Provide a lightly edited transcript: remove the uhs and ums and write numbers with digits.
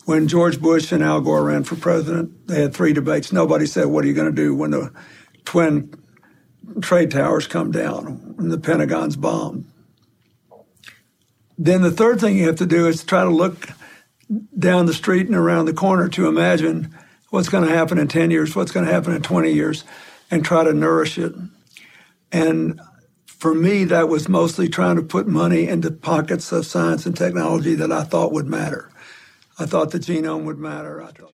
When George Bush and Al Gore ran for president, they had 3 debates. Nobody said, what are you going to do when the twin trade towers come down and the Pentagon's bombed? Then the third thing you have to do is try to look down the street and around the corner to imagine what's going to happen in 10 years, what's going to happen in 20 years, and try to nourish it. And for me, that was mostly trying to put money into pockets of science and technology that I thought would matter. I thought the genome would matter.